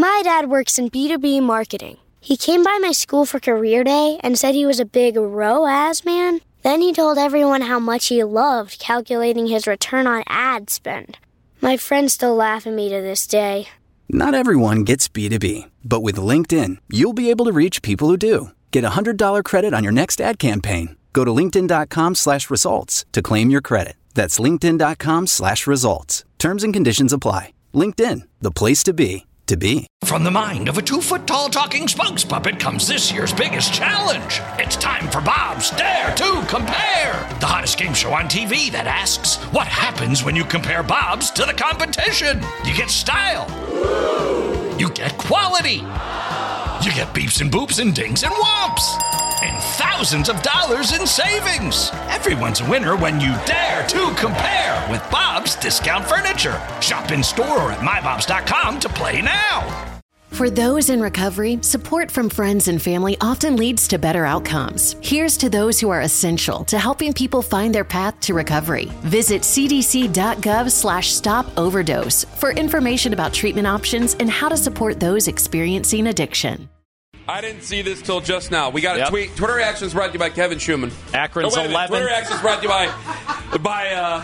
My dad works in B2B marketing. He came by my school for career day and said he was a big ROAS man. Then he told everyone how much he loved calculating his return on ad spend. My friends still laugh at me to this day. Not everyone gets B2B, but with LinkedIn, you'll be able to reach people who do. Get a $100 credit on your next ad campaign. Go to linkedin.com/results to claim your credit. That's linkedin.com/results. Terms and conditions apply. LinkedIn, the place to be. From the mind of a 2-foot-tall talking spokes puppet comes this year's biggest challenge. It's time for Bob's Dare to Compare, the hottest game show on TV that asks, what happens when you compare Bob's to the competition? You get style. You get quality. You get beeps and boops and dings and whomps. And thousands of dollars in savings. Everyone's a winner when you dare to compare with Bob's Discount Furniture. Shop in store or at mybobs.com to play now. For those in recovery, support from friends and family often leads to better outcomes. Here's to those who are essential to helping people find their path to recovery. Visit cdc.gov/stop-overdose for information about treatment options and how to support those experiencing addiction. I didn't see this till just now. We got a tweet. Twitter Reactions brought to you by Kevin Schumann. Akron's 11. Twitter Reactions brought to you by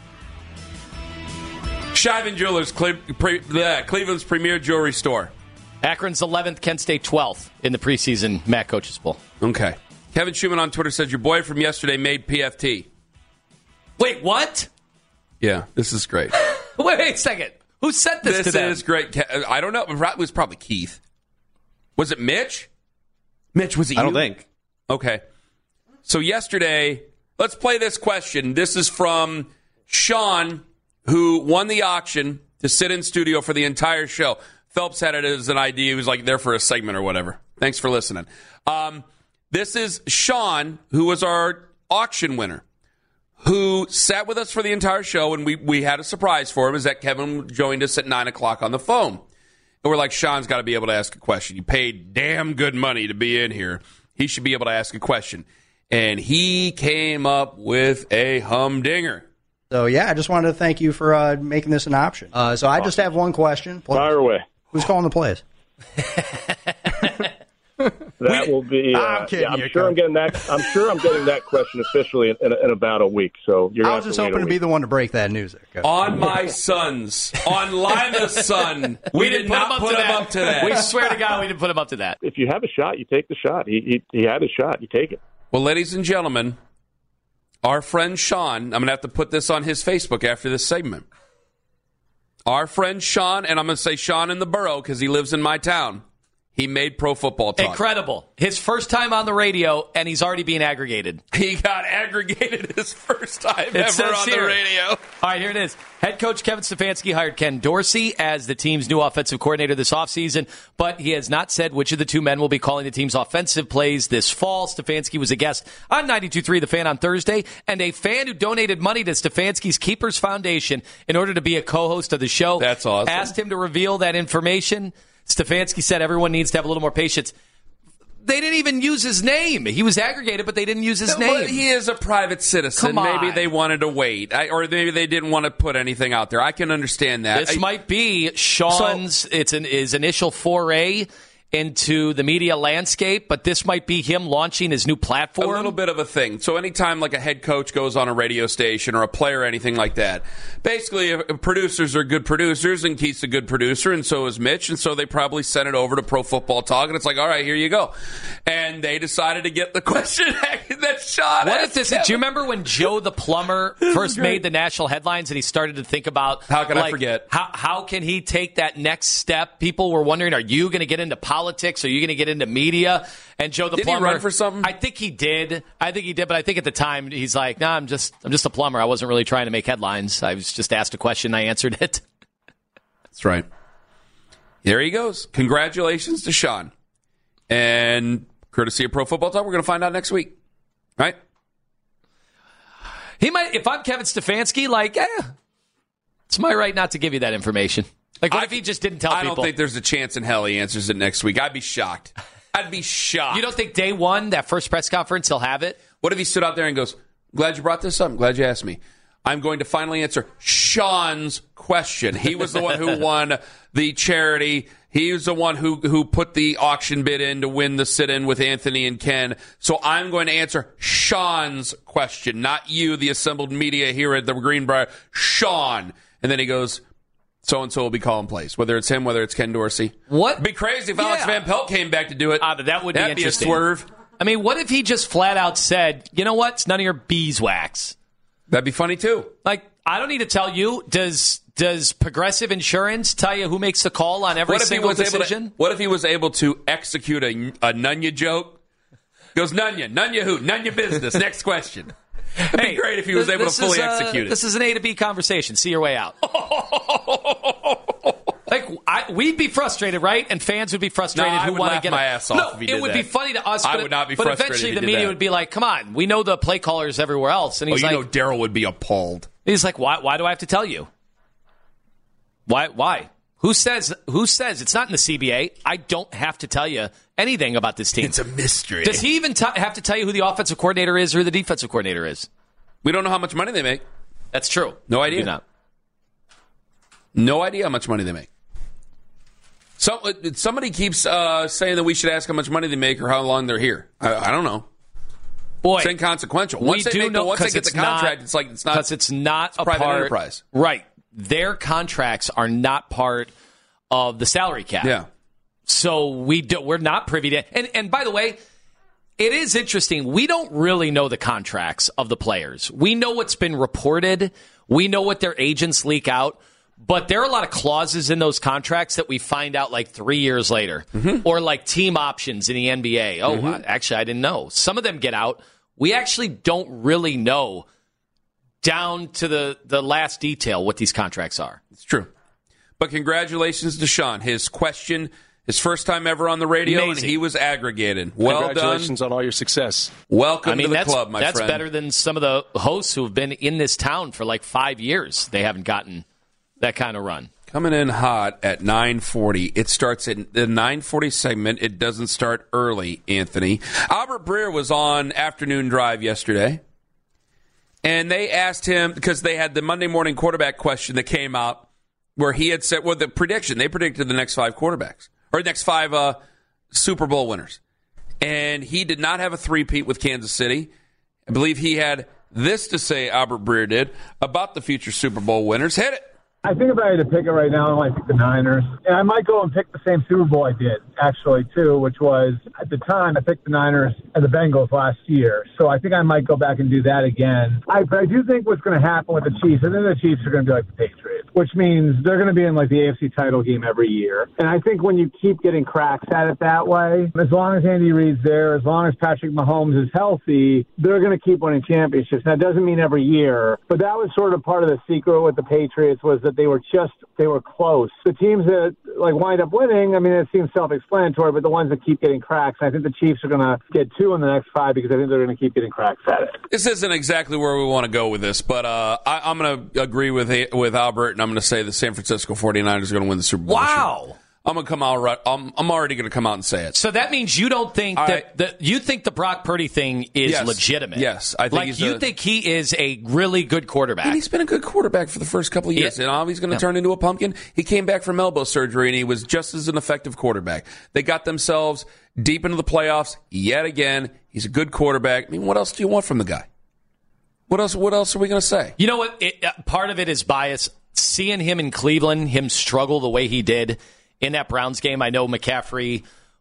Shivan Jewelers, Cleveland's premier jewelry store. Akron's 11th, Kent State 12th in the preseason MAC Coaches Bowl. Okay. Kevin Schumann on Twitter says, your boy from yesterday made PFT. Wait, what? Yeah, this is great. Wait a second. Who sent this to them? This is great. I don't know. It was probably Keith. Was it Mitch? Mitch, was it you? I don't think. Okay. So yesterday, let's play this question. This is from Sean, who won the auction to sit in studio for the entire show. Phelps had it as an idea. He was like there for a segment or whatever. Thanks for listening. This is Sean, who was our auction winner, who sat with us for the entire show, and we had a surprise for him, is that Kevin joined us at 9 o'clock on the phone. And we're like, Sean's got to be able to ask a question. You paid damn good money to be in here. He should be able to ask a question. And he came up with a humdinger. So, yeah, I just wanted to thank you for making this an option. So I just have one question. Fire away. Who's calling the plays? That will be. I'm kidding. I'm sure I'm getting that. I'm sure I'm getting that question officially in about a week. So you're. I was just hoping to be the one to break that news. On my sons, on Lima's son, we did not put him up to that. We swear to God, we didn't put him up to that. If you have a shot, you take the shot. He had a shot. You take it. Well, ladies and gentlemen, our friend Sean. I'm going to have to put this on his Facebook after this segment. Our friend Sean, and I'm going to say Sean in the borough because he lives in my town. He made Pro Football Talk. Incredible. His first time on the radio, and he's already being aggregated. He got aggregated his first time ever on the radio. All right, here it is. Head coach Kevin Stefanski hired Ken Dorsey as the team's new offensive coordinator this offseason, but he has not said which of the two men will be calling the team's offensive plays this fall. Stefanski was a guest on 92.3 The Fan on Thursday, and a fan who donated money to Stefanski's Keepers Foundation in order to be a co-host of the show. That's awesome. Asked him to reveal that information. Stefanski said everyone needs to have a little more patience. They didn't even use his name. He was aggregated, but they didn't use his name. Well, he is a private citizen. Come on. Maybe they wanted to wait. Or maybe they didn't want to put anything out there. I can understand that. This might be Sean's his initial foray into the media landscape, but this might be him launching his new platform. A little bit of a thing. So anytime like a head coach goes on a radio station or a player or anything like that, basically producers are good producers, and Keith's a good producer, and so is Mitch, and so they probably sent it over to Pro Football Talk, and it's like, all right, here you go. And they decided to get the question that Sean What if this is, do you remember when Joe the Plumber first made the national headlines and he started to think about how can I forget? How can he take that next step? People were wondering, are you going to get into politics? Are you going to get into media? And Joe the Plumber. Did he run for something? I think he did. But I think at the time he's like, nah, I'm just a plumber. I wasn't really trying to make headlines. I was just asked a question. I answered it. That's right. There he goes. Congratulations to Sean. And courtesy of Pro Football Talk, we're going to find out next week. Right? He might, if I'm Kevin Stefanski, it's my right not to give you that information. Like, what if he just didn't tell people? I don't think there's a chance in hell he answers it next week. I'd be shocked. You don't think day one, that first press conference, he'll have it? What if he stood out there and goes, glad you brought this up. I'm glad you asked me. I'm going to finally answer Sean's question. He was the one who won the charity. He was the one who put the auction bid in to win the sit-in with Anthony and Ken. So I'm going to answer Sean's question, not you, the assembled media here at the Greenbrier. Sean. And then he goes, so-and-so will be calling plays, whether it's him, whether it's Ken Dorsey. What? It'd be crazy if Alex Van Pelt came back to do it. That would be That'd interesting. Be a swerve. I mean, what if he just flat out said, you know what? It's none of your beeswax. That'd be funny, too. Like, I don't need to tell you. Does Progressive Insurance tell you who makes the call on every single decision? What if he was able to execute a Nunya joke? He goes, Nunya who? Nunya business. Next question. It'd be great if he was able to fully execute it. This is an A to B conversation. See your way out. We'd be frustrated, right? And fans would be frustrated who want to get my ass off if he did it would that. be funny to us. I would not be but frustrated eventually if he the did media that. would be like, come on, we know the play callers everywhere else. And he's Daryl would be appalled. He's like, why do I have to tell you? Why? Who says it's not in the CBA? I don't have to tell you anything about this team. It's a mystery. Does he even have to tell you who the offensive coordinator is or who the defensive coordinator is? We don't know how much money they make. That's true. No idea. We do not. No idea how much money they make. Somebody keeps saying that we should ask how much money they make or how long they're here. I don't know. Boy, it's inconsequential. Once they get the contract, it's not because it's not a private part, enterprise. Right. Their contracts are not part of the salary cap. Yeah. So we're not privy to. And by the way, it is interesting. We don't really know the contracts of the players. We know what's been reported. We know what their agents leak out. But there are a lot of clauses in those contracts that we find out like 3 years later. Mm-hmm. Or like team options in the NBA. Oh, actually, I didn't know. Some of them get out. We actually don't really know down to the last detail what these contracts are. It's true. But congratulations to Sean. His question, his first time ever on the radio, Amazing. And he was aggregated. Well done. Congratulations on all your success. Welcome to the club, my friend. That's better than some of the hosts who have been in this town for like 5 years. They haven't gotten that kind of run. Coming in hot at 9:40. It starts at the 9:40 segment. It doesn't start early, Anthony. Albert Breer was on Afternoon Drive yesterday, and they asked him, because they had the Monday morning quarterback question that came out, where he had said, the prediction, they predicted the next 5 quarterbacks, or next 5 Super Bowl winners. And he did not have a three-peat with Kansas City. I believe he had this to say, Albert Breer did, about the future Super Bowl winners. Hit it. I think if I had to pick it right now, I might pick the Niners. And I might go and pick the same Super Bowl I did, actually, too, which was, at the time, I picked the Niners and the Bengals last year. So I think I might go back and do that again. But I do think what's going to happen with the Chiefs, I think the Chiefs are going to be like the Patriots, which means they're going to be in like the AFC title game every year. And I think when you keep getting cracks at it that way, as long as Andy Reid's there, as long as Patrick Mahomes is healthy, they're going to keep winning championships. Now, it doesn't mean every year, but that was sort of part of the secret with the Patriots, was that they were close. The teams that wind up winning, I mean, it seems self-explanatory, but the ones that keep getting cracks, I think the Chiefs are going to get 2 in the next 5 because I think they're going to keep getting cracks at it. This isn't exactly where we want to go with this, but I'm going to agree with Albert, and I'm going to say the San Francisco 49ers are going to win the Super Bowl. Wow. I'm going to come out right. I'm already going to come out and say it. So that means you don't think you think the Brock Purdy thing is legitimate. Yes, I think think he is a really good quarterback. And he's been a good quarterback for the first couple of years. Yeah. And he's going to turn into a pumpkin. He came back from elbow surgery, and he was just as an effective quarterback. They got themselves deep into the playoffs yet again. He's a good quarterback. I mean, what else do you want from the guy? What else are we going to say? You know what? Part of it is bias. Seeing him in Cleveland, him struggle the way he did in that Browns game. I know McCaffrey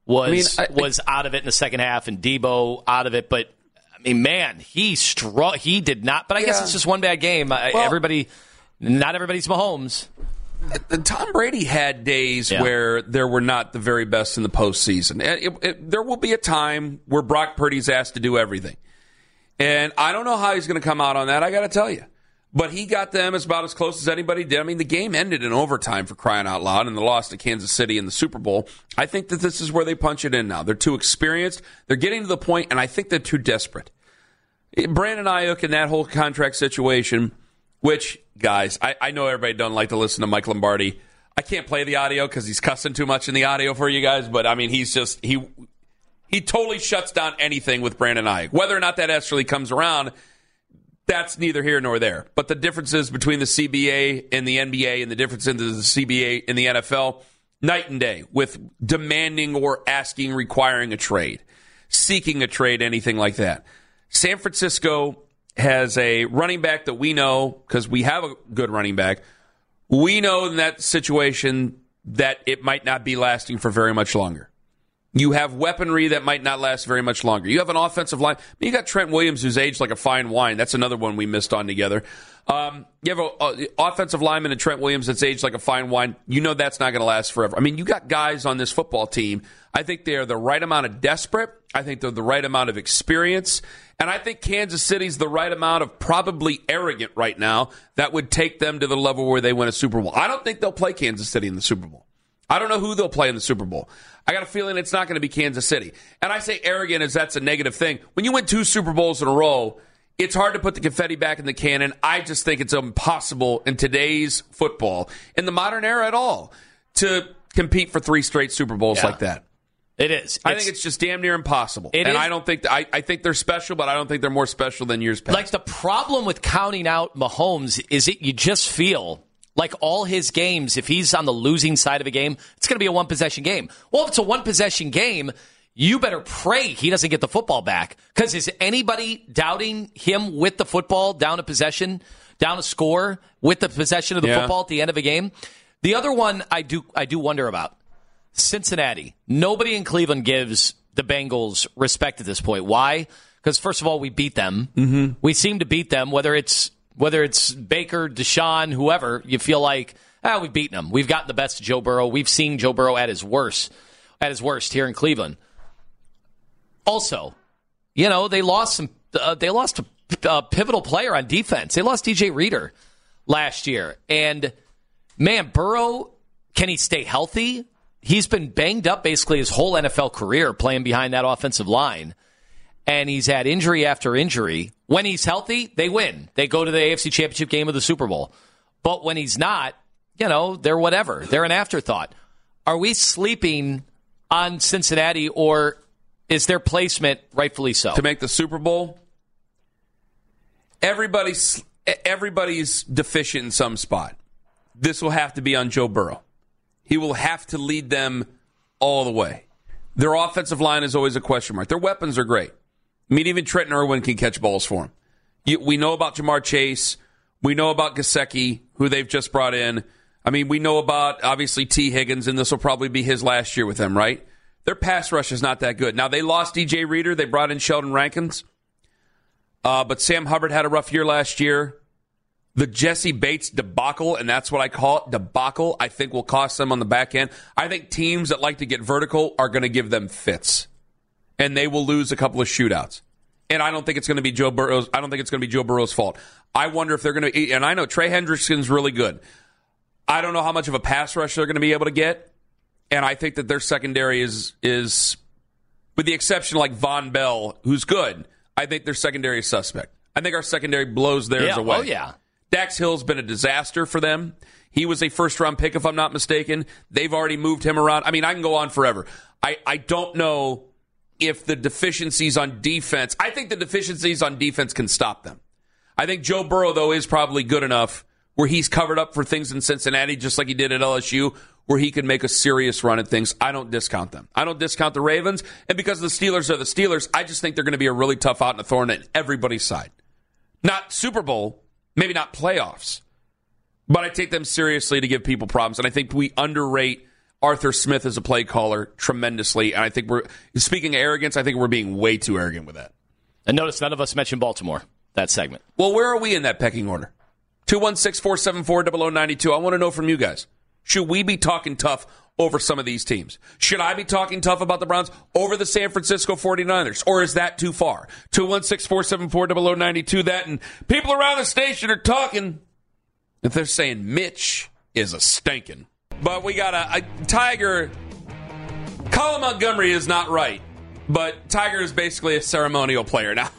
was out of it in the second half and Debo out of it, but I mean, man, he did not. But I guess it's just one bad game. Not everybody's Mahomes. Tom Brady had days where there were not the very best in the postseason. There will be a time where Brock Purdy's asked to do everything. And I don't know how he's going to come out on that, I got to tell you. But he got them about as close as anybody did. I mean, the game ended in overtime, for crying out loud, and the loss to Kansas City in the Super Bowl. I think that this is where they punch it in now. They're too experienced. They're getting to the point, and I think they're too desperate. Brandon Ayuk in that whole contract situation, which, guys, I know everybody doesn't like to listen to Mike Lombardi. I can't play the audio because he's cussing too much in the audio for you guys, but, I mean, he's just – he totally shuts down anything with Brandon Ayuk. Whether or not that actually comes around – That's neither here nor there. But the differences between the CBA and the NBA and the difference in the CBA and the NFL, night and day, with demanding or asking, requiring a trade, seeking a trade, anything like that. San Francisco has a running back that we know, because we have a good running back, we know in that situation that it might not be lasting for very much longer. You have weaponry that might not last very much longer. You have an offensive line. You got Trent Williams, who's aged like a fine wine. That's another one we missed on together. You have an offensive lineman in Trent Williams that's aged like a fine wine. You know that's not going to last forever. I mean, you got guys on this football team. I think they are the right amount of desperate. I think they're the right amount of experience. And I think Kansas City's the right amount of probably arrogant right now that would take them to the level where they win a Super Bowl. I don't think they'll play Kansas City in the Super Bowl. I don't know who they'll play in the Super Bowl. I got a feeling it's not going to be Kansas City. And I say arrogant as that's a negative thing. When you win 2 Super Bowls in a row, it's hard to put the confetti back in the cannon. I just think it's impossible in today's football, in the modern era at all, to compete for 3 straight Super Bowls like that. It is. I think it's just damn near impossible. I don't think I think they're special, but I don't think they're more special than years past. Like, the problem with counting out Mahomes is you just feel like all his games, if he's on the losing side of a game, it's going to be a one-possession game. Well, if it's a one-possession game, you better pray he doesn't get the football back. Because is anybody doubting him with the football, down a possession, down a score, with the possession of the football at the end of a game? The other one I do wonder about, Cincinnati. Nobody in Cleveland gives the Bengals respect at this point. Why? Because, first of all, we beat them. Mm-hmm. We seem to beat them, whether it's Baker, Deshaun, whoever. You feel like, we've beaten them. We've gotten the best of Joe Burrow. We've seen Joe Burrow at his worst here in Cleveland. Also, they lost a pivotal player on defense. They lost DJ Reader last year. And, man, Burrow, can he stay healthy? He's been banged up basically his whole NFL career playing behind that offensive line. And he's had injury after injury. When he's healthy, they win. They go to the AFC Championship game of the Super Bowl. But when he's not, they're whatever. They're an afterthought. Are we sleeping on Cincinnati, or is their placement rightfully so? To make the Super Bowl, everybody's deficient in some spot. This will have to be on Joe Burrow. He will have to lead them all the way. Their offensive line is always a question mark. Their weapons are great. I mean, even Trenton Irwin can catch balls for him. We know about Jamar Chase. We know about Gesicki, who they've just brought in. I mean, we know about, obviously, T. Higgins, and this will probably be his last year with them, right? Their pass rush is not that good. Now, they lost DJ Reader. They brought in Sheldon Rankins. But Sam Hubbard had a rough year last year. The Jesse Bates debacle, and that's what I call it, debacle, I think will cost them on the back end. I think teams that like to get vertical are going to give them fits. And they will lose a couple of shootouts. And I don't think it's going to be Joe Burrow's. I don't think it's going to be Joe Burrow's fault. I wonder if they're going to. And I know Trey Hendrickson's really good. I don't know how much of a pass rush they're going to be able to get. And I think that their secondary is with the exception of like Von Bell, who's good. I think their secondary is suspect. I think our secondary blows theirs away. Oh yeah. Dax Hill's been a disaster for them. He was a first-round pick, if I'm not mistaken. They've already moved him around. I mean, I can go on forever. I don't know if the deficiencies on defense, I think the deficiencies on defense can stop them. I think Joe Burrow, though, is probably good enough where he's covered up for things in Cincinnati, just like he did at LSU, where he can make a serious run at things. I don't discount them. I don't discount the Ravens. And because the Steelers are the Steelers, I just think they're going to be a really tough out and a thorn at everybody's side. Not Super Bowl, maybe not playoffs, but I take them seriously to give people problems. And I think we underrate Arthur Smith as a play caller tremendously. And I think speaking of arrogance, I think we're being way too arrogant with that. And notice none of us mentioned Baltimore, that segment. Well, where are we in that pecking order? 216-474-0092. I want to know from you guys. Should we be talking tough over some of these teams? Should I be talking tough about the Browns over the San Francisco 49ers? Or is that too far? 216-474-0092. That, and people around the station are talking if they're saying Mitch is a stinking. But we got a Tiger. Colin Montgomery is not right. But Tiger is basically a ceremonial player now.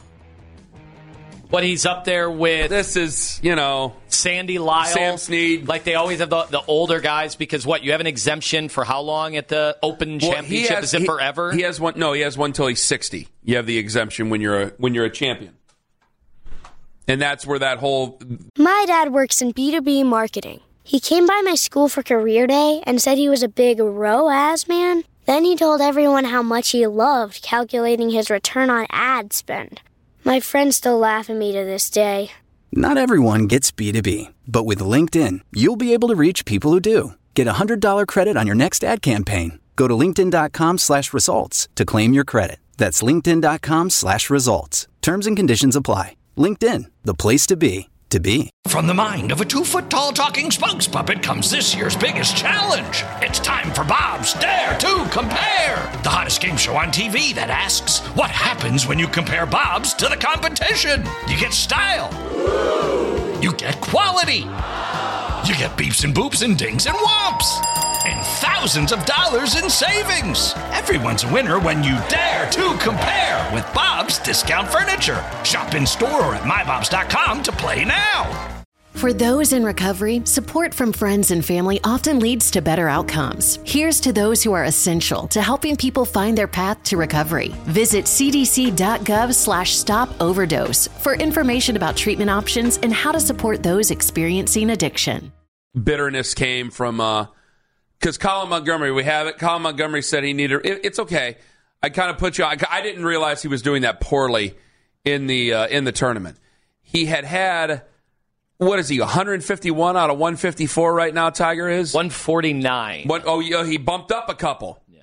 But he's up there with... This is, Sandy Lyle. Sam Snead. Like they always have the older guys because what? You have an exemption for how long at the Open Championship? Is it forever? He has one. No, he has one till he's 60. You have the exemption when you're a champion. And that's where that whole... My dad works in B2B marketing. He came by my school for career day and said he was a big ROAS man. Then he told everyone how much he loved calculating his return on ad spend. My friends still laugh at me to this day. Not everyone gets B2B, but with LinkedIn, you'll be able to reach people who do. Get a $100 credit on your next ad campaign. Go to linkedin.com/results to claim your credit. That's linkedin.com/results. Terms and conditions apply. LinkedIn, the place to be, to be. From the mind of a 2-foot-tall talking spokes puppet comes this year's biggest challenge. It's time for Bob's Dare to Compare, the hottest game show on TV that asks, what happens when you compare Bob's to the competition? You get style. You get quality. You get beeps and boops and dings and whomps. And thousands of dollars in savings. Everyone's a winner when you dare to compare with Bob's Discount Furniture. Shop in store or at mybobs.com to play now. For those in recovery, support from friends and family often leads to better outcomes. Here's to those who are essential to helping people find their path to recovery. Visit cdc.gov/stop-overdose for information about treatment options and how to support those experiencing addiction. Bitterness came from... Because Colin Montgomery, we have it. Colin Montgomery said he needed... It's okay. I kind of put you on. I didn't realize he was doing that poorly in the tournament. He had, what is he, 151 out of 154 right now, Tiger is? 149. He bumped up a couple. Yeah.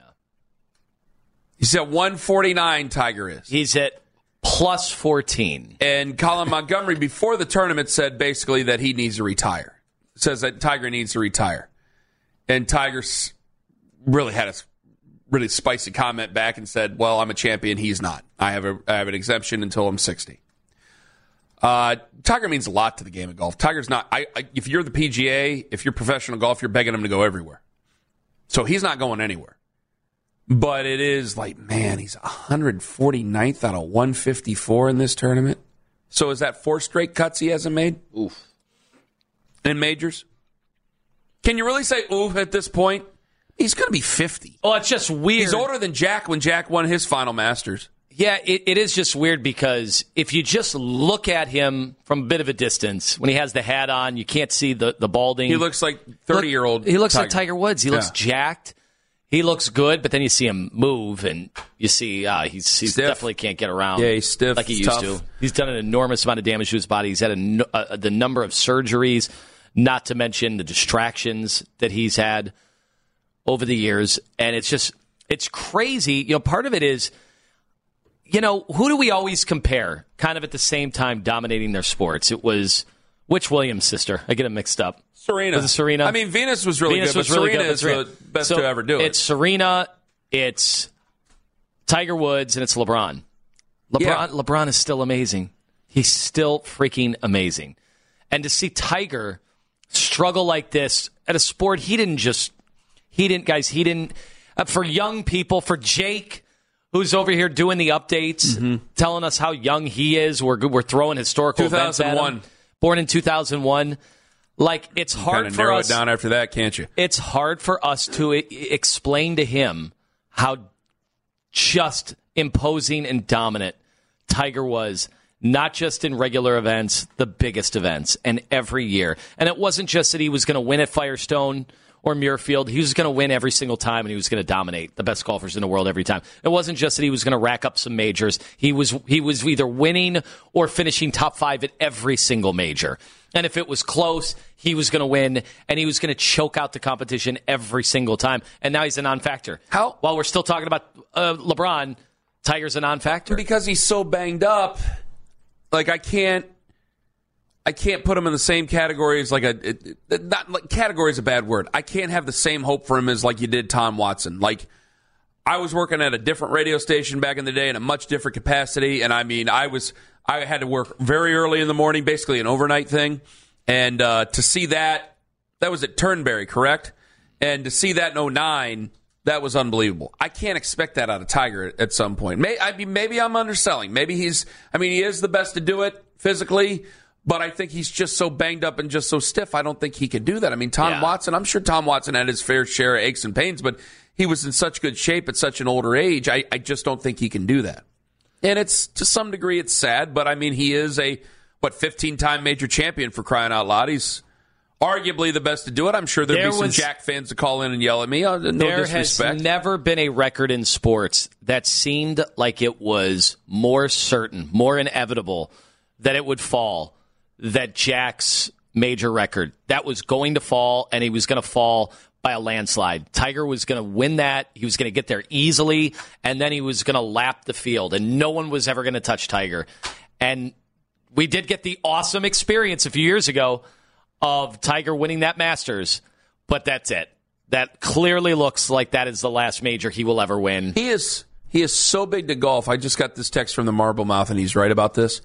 He's at 149, Tiger is. He's at plus 14. And Colin Montgomery, before the tournament, said basically that he needs to retire. Says that Tiger needs to retire. And Tiger's really had a really spicy comment back and said, well, I'm a champion. He's not. I have an exemption until I'm 60. Tiger means a lot to the game of golf. Tiger's not. If you're the PGA, if you're professional golf, you're begging him to go everywhere. So he's not going anywhere. But it is like, man, he's 149th out of 154 in this tournament. So is that 4 straight cuts he hasn't made? Oof. In majors? Can you really say oof at this point? He's going to be 50. Oh, it's just weird. He's older than Jack when Jack won his final Masters. Yeah, it is just weird because if you just look at him from a bit of a distance, when he has the hat on, you can't see the balding. He looks like 30-year-old He looks Tiger. like Tiger Woods. He looks jacked. He looks good, but then you see him move, and you see he definitely can't get around. Yeah, he's stiff. Like he used to. He's done an enormous amount of damage to his body. He's had the number of surgeries, not to mention the distractions that he's had over the years. And it's crazy. You know, part of it is, you know, who do we always compare kind of at the same time dominating their sports? It was, which Williams sister? I get them mixed up. Serena. Was it Serena? I mean, Venus was really good, but Serena is the best to ever do it. It's Serena, it's Tiger Woods, and it's LeBron. LeBron is still amazing. He's still freaking amazing. And to see Tiger struggle like this at a sport he didn't for young people, for Jake, who's over here doing the updates, telling us how young he is. We're throwing historical events at him. Born in 2001. Like, it's hard for narrow us. It down after that, can't you? It's hard for us to explain to him how just imposing and dominant Tiger was, not just in regular events, the biggest events, and every year. And it wasn't just that he was going to win at Firestone or Muirfield. He was going to win every single time, and he was going to dominate the best golfers in the world every time. It wasn't just that he was going to rack up some majors. He was either winning or finishing top 5 at every single major. And if it was close, he was going to win, and he was going to choke out the competition every single time. And now he's a non-factor. How? While we're still talking about LeBron, Tiger's a non-factor. Because he's so banged up, like I can't put him in the same category as category is a bad word. I can't have the same hope for him as like you did Tom Watson. Like, I was working at a different radio station back in the day in a much different capacity, and I mean, I had to work very early in the morning, basically an overnight thing, and to see that was at Turnberry, correct? And to see that in 2009, that was unbelievable. I can't expect that out of Tiger at some point. Maybe I'm underselling. Maybe he is the best to do it physically, but I think he's just so banged up and just so stiff, I don't think he could do that. I mean, Watson, I'm sure Tom Watson had his fair share of aches and pains, but he was in such good shape at such an older age, I just don't think he can do that. And it's, to some degree, it's sad, but I mean, he is 15-time major champion for crying out loud. He's arguably the best to do it. I'm sure there'd be some Jack fans to call in and yell at me. No disrespect. There has never been a record in sports that seemed like it was more certain, more inevitable that it would fall, that Jack's major record. That was going to fall, and he was going to fall by a landslide. Tiger was going to win that. He was going to get there easily, and then he was going to lap the field, and no one was ever going to touch Tiger. And we did get the awesome experience a few years ago of Tiger winning that Masters, but that's it. That clearly looks like that is the last major he will ever win. He is so big to golf. I just got this text from the Marble Mouth, and he's right about this.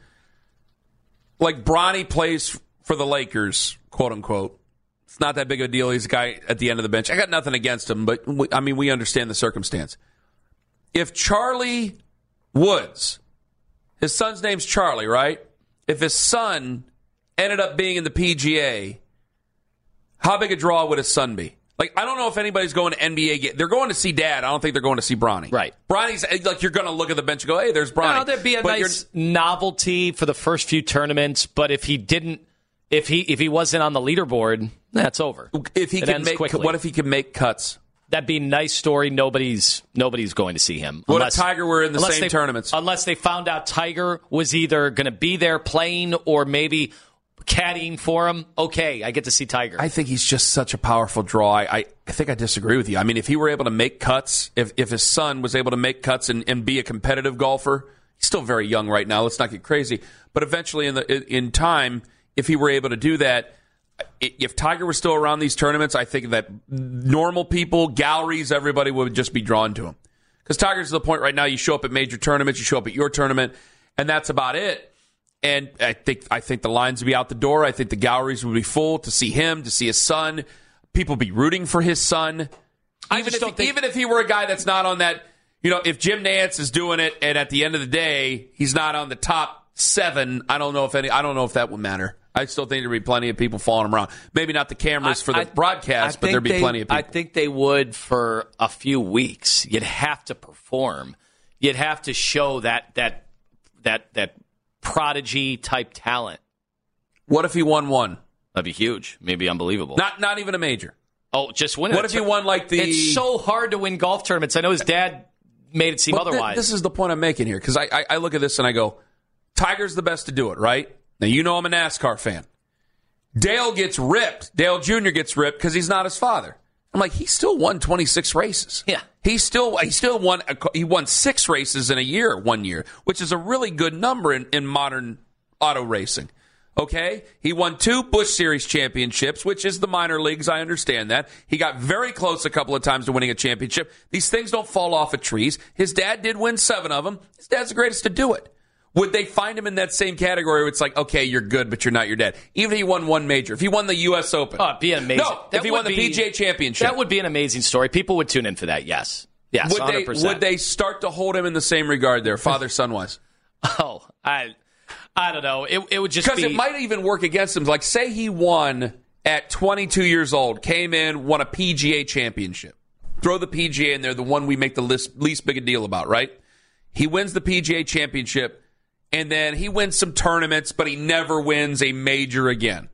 Like, Bronny plays for the Lakers, quote unquote. It's not that big of a deal. He's a guy at the end of the bench. I got nothing against him, but we understand the circumstance. If Charlie Woods, his son's name's Charlie, right? If his son ended up being in the PGA, how big a draw would his son be? Like, I don't know if anybody's going to NBA. They're going to see Dad. I don't think they're going to see Bronny. Right. Bronny's like, you're going to look at the bench and go, hey, there's Bronny. No, there'd be a nice novelty for the first few tournaments, but if he wasn't on the leaderboard, that's over. If he can make, what if he can make cuts? That'd be a nice story. Nobody's going to see him. What if Tiger were in the same tournaments? Unless they found out Tiger was either going to be there playing or maybe caddying for him. Okay, I get to see Tiger. I think he's just such a powerful draw. I think I disagree with you. I mean, if he were able to make cuts, if his son was able to make cuts and be a competitive golfer, he's still very young right now. Let's not get crazy. But eventually in time, if he were able to do that, if Tiger was still around these tournaments, I think that normal people, galleries, everybody would just be drawn to him. Because Tiger's to the point right now, you show up at major tournaments, you show up at your tournament, and that's about it. And I think the lines would be out the door. I think the galleries would be full to see him, to see his son. People would be rooting for his son. Even if he were a guy that's not on that, if Jim Nantz is doing it, and at the end of the day, he's not on the top 7, I don't know if that would matter. I still think there'd be plenty of people following him around. Maybe not the cameras for the broadcast, but there'd be plenty of people. I think they would for a few weeks. You'd have to perform. You'd have to show that prodigy type talent. What if he won one? That'd be huge. Maybe unbelievable. Not even a major. Oh, just win it. What if he won like the... It's so hard to win golf tournaments. I know his dad made it seem otherwise. This is the point I'm making here, because I look at this and I go, Tiger's the best to do it, right? Now, I'm a NASCAR fan. Dale gets ripped. Dale Jr. gets ripped because he's not his father. I'm like, he still won 26 races. Yeah. He won 6 races in a year, 1 year, which is a really good number in modern auto racing. Okay? He won 2 Busch Series championships, which is the minor leagues. I understand that. He got very close a couple of times to winning a championship. These things don't fall off of trees. His dad did win 7 of them. His dad's the greatest to do it. Would they find him in that same category where it's like, okay, you're good, but you're not your dad? Even if he won 1 major. If he won the U.S. Open. Oh, it'd be amazing. No, if he won the PGA Championship. That would be an amazing story. People would tune in for that, yes. Yes, 100%. Would they start to hold him in the same regard there, father-son-wise? Oh, I don't know. It would just be... Because it might even work against him. Like, say he won at 22 years old, came in, won a PGA Championship. Throw the PGA in there, the one we make the least big a deal about, right? He wins the PGA Championship, and then he wins some tournaments, but he never wins a major again.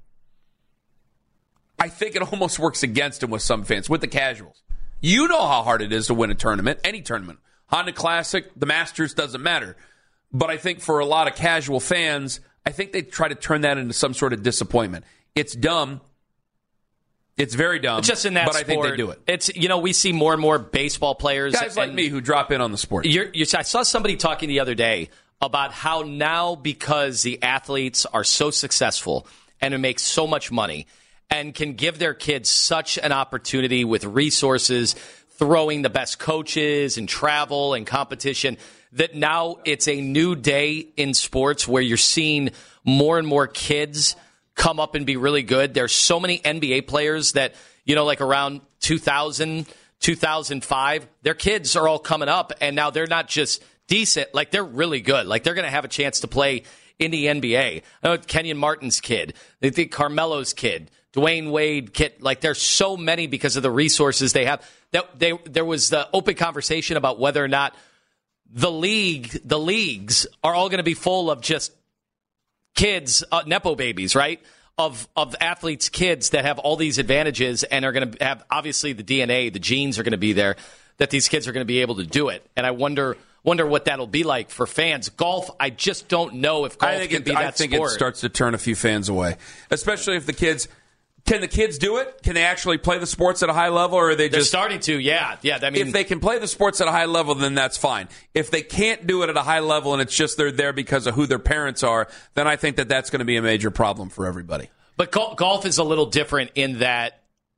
I think it almost works against him with some fans, with the casuals. You know how hard it is to win a tournament, any tournament. Honda Classic, the Masters, doesn't matter. But I think for a lot of casual fans, I think they try to turn that into some sort of disappointment. It's dumb. It's very dumb. Just in that but sport, I think they do it. It's we see more and more baseball players. Guys like me who drop in on the sport. I saw somebody talking the other day about how now, because the athletes are so successful and make so much money and can give their kids such an opportunity with resources, throwing the best coaches and travel and competition, that now it's a new day in sports where you're seeing more and more kids come up and be really good. There's so many NBA players that, like around 2000, 2005, their kids are all coming up, and now they're not just decent, like they're really good. Like they're going to have a chance to play in the NBA. I know Kenyon Martin's kid. They think Carmelo's kid, Dwayne Wade kid. Like there's so many because of the resources they have. There was the open conversation about whether or not the leagues are all going to be full of just kids, Nepo babies, right? Of athletes' kids that have all these advantages and are going to have, obviously, the DNA, the genes are going to be there, that these kids are going to be able to do it. And I wonder what that'll be like for fans. Golf, I just don't know if golf can be that sport. I think it starts to turn a few fans away, especially if the kids. Can the kids do it? Can they actually play the sports at a high level, or are they just... They're starting to, yeah. I mean, if they can play the sports at a high level, then that's fine. If they can't do it at a high level and it's just they're there because of who their parents are, then I think that that's going to be a major problem for everybody. But golf is a little different in that,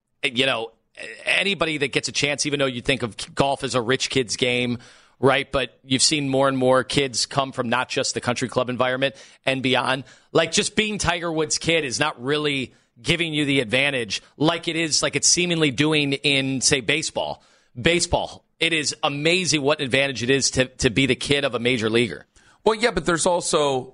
anybody that gets a chance, even though you think of golf as a rich kid's game, right? But you've seen more and more kids come from not just the country club environment and beyond. Like, just being Tiger Woods' kid is not really giving you the advantage like it's seemingly doing in, say, baseball. It is amazing what an advantage it is to be the kid of a major leaguer. Well, yeah, but there's also,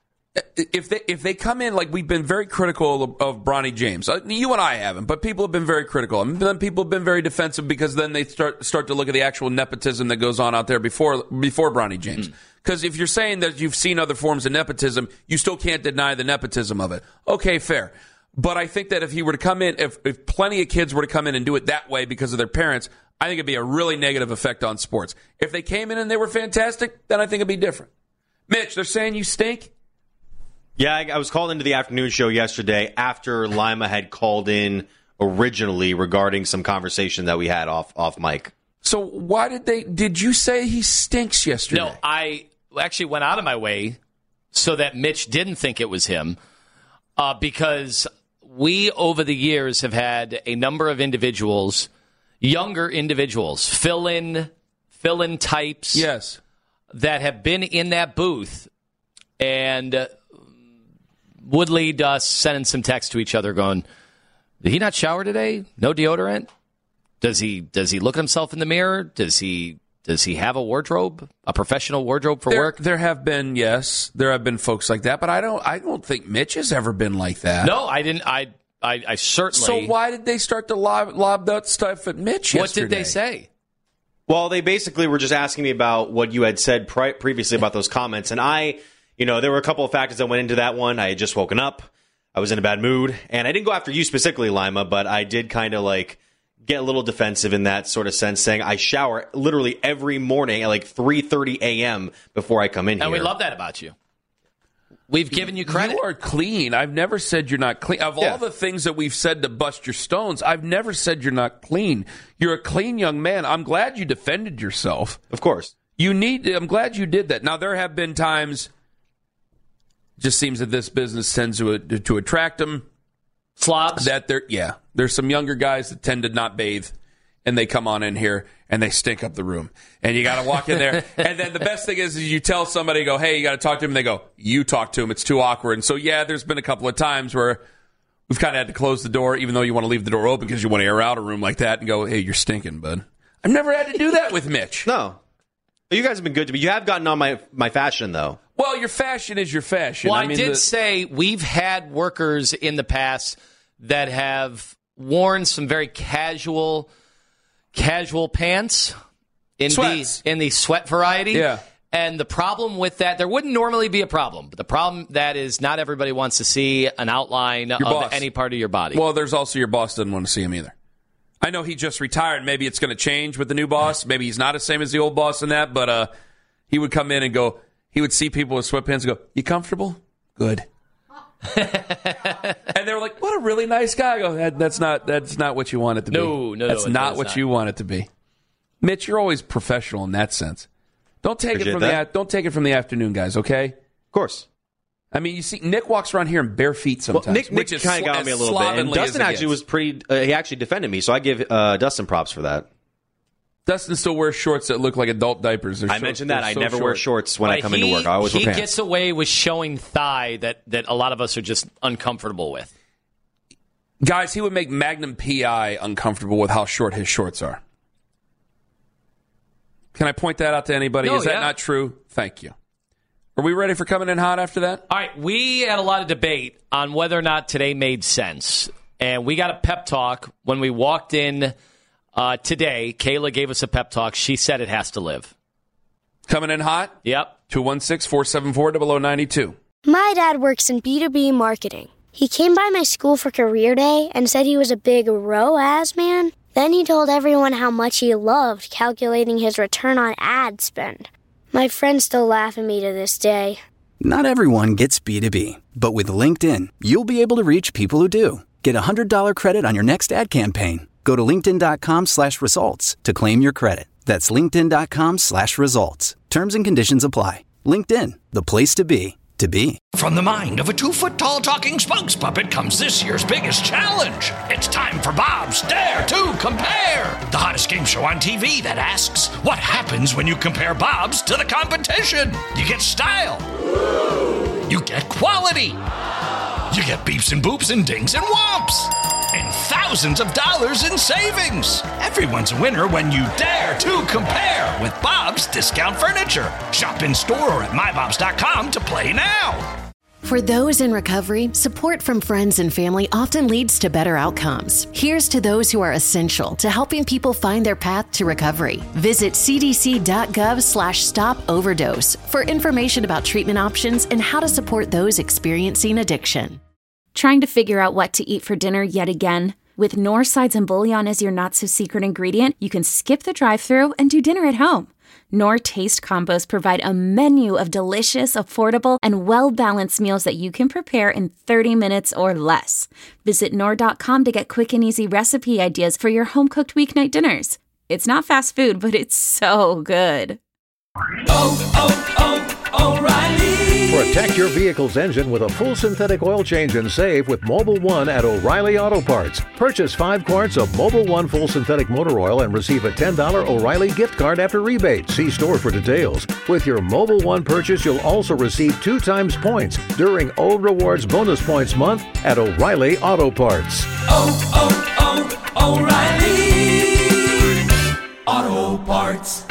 if they come in, like, we've been very critical of Bronny James. You and I haven't, but people have been very critical. And then people have been very defensive because then they start to look at the actual nepotism that goes on out there before Bronny James. Because if you're saying that you've seen other forms of nepotism, you still can't deny the nepotism of it. Okay, fair. But I think that if he were to come in, if plenty of kids were to come in and do it that way because of their parents, I think it'd be a really negative effect on sports. If they came in and they were fantastic, then I think it'd be different. Mitch, they're saying you stink? Yeah, I was called into the afternoon show yesterday after Lima had called in originally regarding some conversation that we had off mic. So why did you say he stinks yesterday? No, I actually went out of my way so that Mitch didn't think it was him because we, over the years, have had a number of individuals, younger individuals, fill-in types, yes, that have been in that booth and would lead us sending some text to each other going, did he not shower today? No deodorant? Does he look at himself in the mirror? Does he have a wardrobe, a professional wardrobe for work? There have been folks like that, but I don't think Mitch has ever been like that. No, I didn't. I certainly. So why did they start to lob that stuff at Mitch yesterday? What did they say? Well, they basically were just asking me about what you had said previously about those comments. And there were a couple of factors that went into that one. I had just woken up. I was in a bad mood. And I didn't go after you specifically, Lima, but I did kind of get a little defensive in that sort of sense, saying I shower literally every morning at 3:30 a.m. before I come in here. And we love that about you. We've given you credit. You are clean. I've never said you're not clean. Of all the things that we've said to bust your stones, I've never said you're not clean. You're a clean young man. I'm glad you defended yourself. Of course. I'm glad you did that. Now, there have been times, it just seems that this business tends to attract them. Slobs? There's some younger guys that tend to not bathe, and they come on in here, and they stink up the room. And you got to walk in there. And then the best thing is you tell somebody, go, hey, you got to talk to him. And they go, you talk to him. It's too awkward. And so, there's been a couple of times where we've kind of had to close the door, even though you want to leave the door open because you want to air out a room like that and go, hey, you're stinking, bud. I've never had to do that with Mitch. No. You guys have been good to me. You have gotten on my fashion, though. Well, your fashion is your fashion. Well, I did say we've had workers in the past that have worn some very casual pants in the sweat variety. Yeah. And the problem with that, there wouldn't normally be a problem, but the problem that is not everybody wants to see an outline of any part of your body. Well, there's also your boss doesn't want to see him either. I know he just retired. Maybe it's going to change with the new boss. Maybe he's not the same as the old boss in that, but he would come in and go, he would see people with sweatpants and go, you comfortable? Good. And they were like, what a really nice guy. I go, that's not what you want it to be. No, that's not what you want it to be. Mitch, you're always professional in that sense. Don't take it from the afternoon guys, okay? Of course. I mean, you see, Nick walks around here in bare feet sometimes. Well, Nick kind of got me a little bit. And Dustin actually was pretty. He actually defended me, so I give Dustin props for that. Dustin still wears shorts that look like adult diapers. I mentioned that. I never wear shorts when I come into work. I always wear pants. He gets away with showing thigh that a lot of us are just uncomfortable with. Guys, he would make Magnum P.I. uncomfortable with how short his shorts are. Can I point that out to anybody? Is that not true? Thank you. Are we ready for coming in hot after that? All right. We had a lot of debate on whether or not today made sense. And we got a pep talk when we walked in today. Kayla gave us a pep talk. She said it has to live. Coming in hot? Yep. 216-474-0092. My dad works in B2B marketing. He came by my school for career day and said he was a big ROAS man. Then he told everyone how much he loved calculating his return on ad spend. My friends still laugh at me to this day. Not everyone gets B2B, but with LinkedIn, you'll be able to reach people who do. Get $100 credit on your next ad campaign. Go to linkedin.com/results to claim your credit. That's linkedin.com/results. Terms and conditions apply. LinkedIn, the place to be. From the mind of a 2-foot-tall talking spokes puppet comes this year's biggest challenge. It's time for Bob's Dare to Compare, the hottest game show on TV that asks, what happens when you compare Bob's to the competition? You get style. You get quality. You get beeps and boops and dings and whomps. And thousands of dollars in savings. Everyone's a winner when you dare to compare with Bob's Discount Furniture. Shop in store or at mybobs.com to play now. For those in recovery, support from friends and family often leads to better outcomes. Here's to those who are essential to helping people find their path to recovery. Visit cdc.gov/stop-overdose for information about treatment options and how to support those experiencing addiction. Trying to figure out what to eat for dinner yet again? With Knorr sides and bouillon as your not-so-secret ingredient, you can skip the drive-thru and do dinner at home. Knorr Taste Combos provide a menu of delicious, affordable, and well-balanced meals that you can prepare in 30 minutes or less. Visit Knorr.com to get quick and easy recipe ideas for your home-cooked weeknight dinners. It's not fast food, but it's so good. O'Reilly. Protect your vehicle's engine with a full synthetic oil change and save with Mobil 1 at O'Reilly Auto Parts. Purchase 5 quarts of Mobil 1 full synthetic motor oil and receive a $10 O'Reilly gift card after rebate. See store for details. With your Mobil 1 purchase, you'll also receive 2 times points during O Rewards Bonus Points Month at O'Reilly Auto Parts. O'Reilly Auto Parts.